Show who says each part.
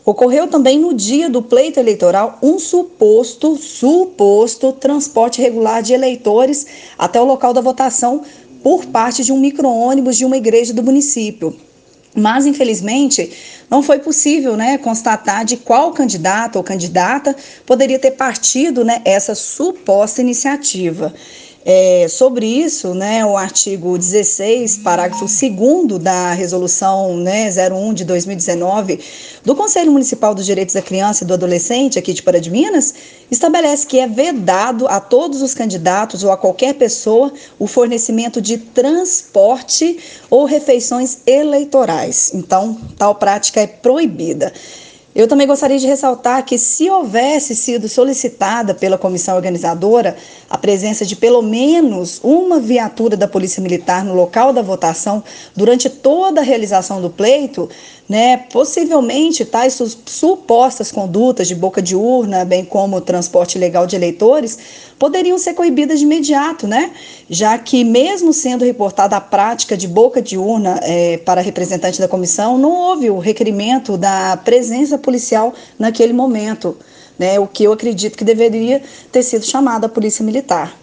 Speaker 1: Ocorreu também no dia do pleito eleitoral um suposto transporte irregular de eleitores até o local da votação por parte de um micro-ônibus de uma igreja do município. Mas, infelizmente, não foi possível, constatar de qual candidato ou candidata poderia ter partido, essa suposta iniciativa. Sobre isso, o artigo 16, parágrafo 2º da resolução 01 de 2019 do Conselho Municipal dos Direitos da Criança e do Adolescente aqui de Pará de Minas, estabelece que é vedado a todos os candidatos ou a qualquer pessoa o fornecimento de transporte ou refeições eleitorais. Então, tal prática é proibida. Eu também gostaria de ressaltar que, se houvesse sido solicitada pela comissão organizadora a presença de pelo menos uma viatura da Polícia Militar no local da votação durante toda a realização do pleito, possivelmente tais supostas condutas de boca de urna, bem como o transporte ilegal de eleitores, poderiam ser coibidas de imediato, já que, mesmo sendo reportada a prática de boca de urna para representante da comissão, não houve o requerimento da presença policial naquele momento, o que eu acredito que deveria ter sido chamada a Polícia Militar.